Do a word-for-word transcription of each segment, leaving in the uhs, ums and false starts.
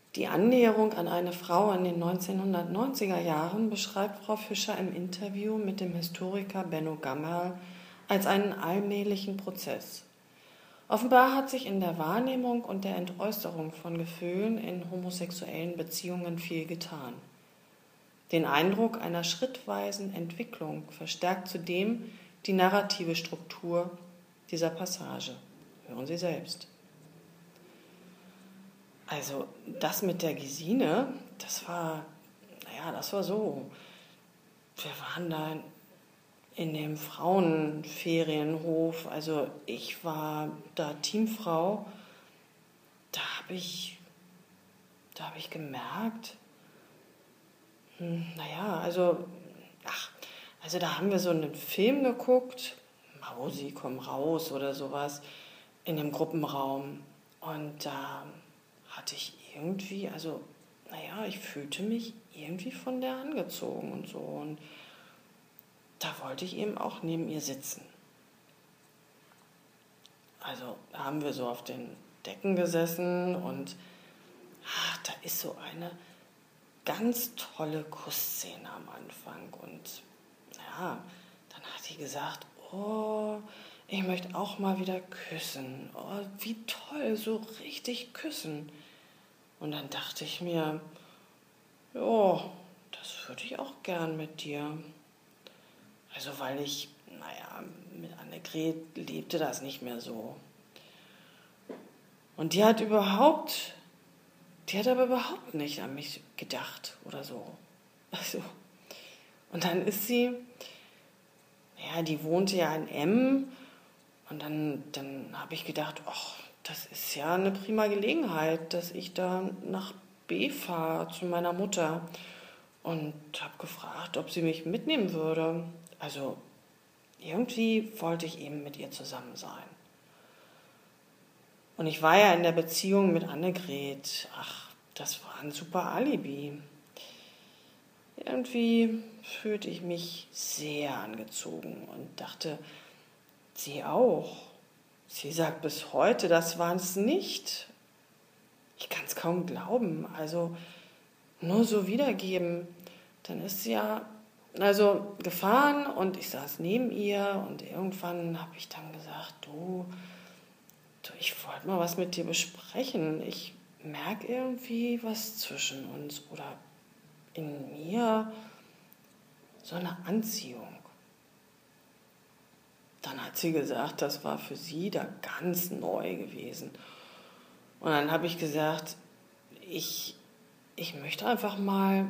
Die Annäherung an eine Frau in den neunzehnhundertneunziger Jahren beschreibt Frau Fischer im Interview mit dem Historiker Benno Gammerl als einen allmählichen Prozess. Offenbar hat sich in der Wahrnehmung und der Entäußerung von Gefühlen in homosexuellen Beziehungen viel getan. Den Eindruck einer schrittweisen Entwicklung verstärkt zudem die narrative Struktur dieser Passage. Hören Sie selbst. Also das mit der Gesine, das war, naja, das war so. Wir waren da in dem Frauenferienhof, also ich war da Teamfrau, da habe ich, da habe ich gemerkt, hm, naja, also, ach, also da haben wir so einen Film geguckt, Mausi, komm raus oder sowas, in dem Gruppenraum und da hatte ich irgendwie, also, naja, ich fühlte mich irgendwie von der angezogen und so. Und da wollte ich eben auch neben ihr sitzen. Also da haben wir so auf den Decken gesessen und ach, da ist so eine ganz tolle Kussszene am Anfang. Und ja, dann hat sie gesagt, oh, ich möchte auch mal wieder küssen. Oh, wie toll, so richtig küssen. Und dann dachte ich mir, ja, das würde ich auch gern mit dir. Also weil ich, naja, mit Annegret lebte das nicht mehr so. Und die hat überhaupt, die hat aber überhaupt nicht an mich gedacht oder so. Also, und dann ist sie, ja, die wohnte ja in Emmen und dann, dann habe ich gedacht, ach, das ist ja eine prima Gelegenheit, dass ich da nach B fahre zu meiner Mutter und habe gefragt, ob sie mich mitnehmen würde. Also irgendwie wollte ich eben mit ihr zusammen sein. Und ich war ja in der Beziehung mit Annegret. Ach, das war ein super Alibi. Irgendwie fühlte ich mich sehr angezogen und dachte, sie auch. Sie sagt bis heute, das war es nicht. Ich kann es kaum glauben. Also nur so wiedergeben. Dann ist sie ja also gefahren und ich saß neben ihr und irgendwann habe ich dann gesagt, du, du ich wollte mal was mit dir besprechen. Ich merke irgendwie was zwischen uns oder in mir so eine Anziehung. Dann hat sie gesagt, das war für sie da ganz neu gewesen. Und dann habe ich gesagt, ich, ich möchte einfach mal,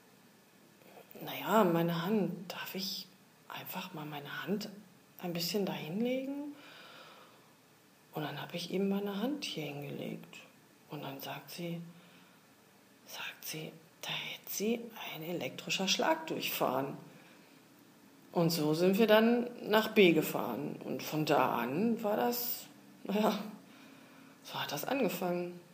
naja, meine Hand, darf ich einfach mal meine Hand ein bisschen dahin legen? Und dann habe ich eben meine Hand hier hingelegt. Und dann sagt sie, sagt sie, da hätte sie ein elektrischer Schlag durchfahren. Und so sind wir dann nach B gefahren. Und von da an war das, naja, so hat das angefangen.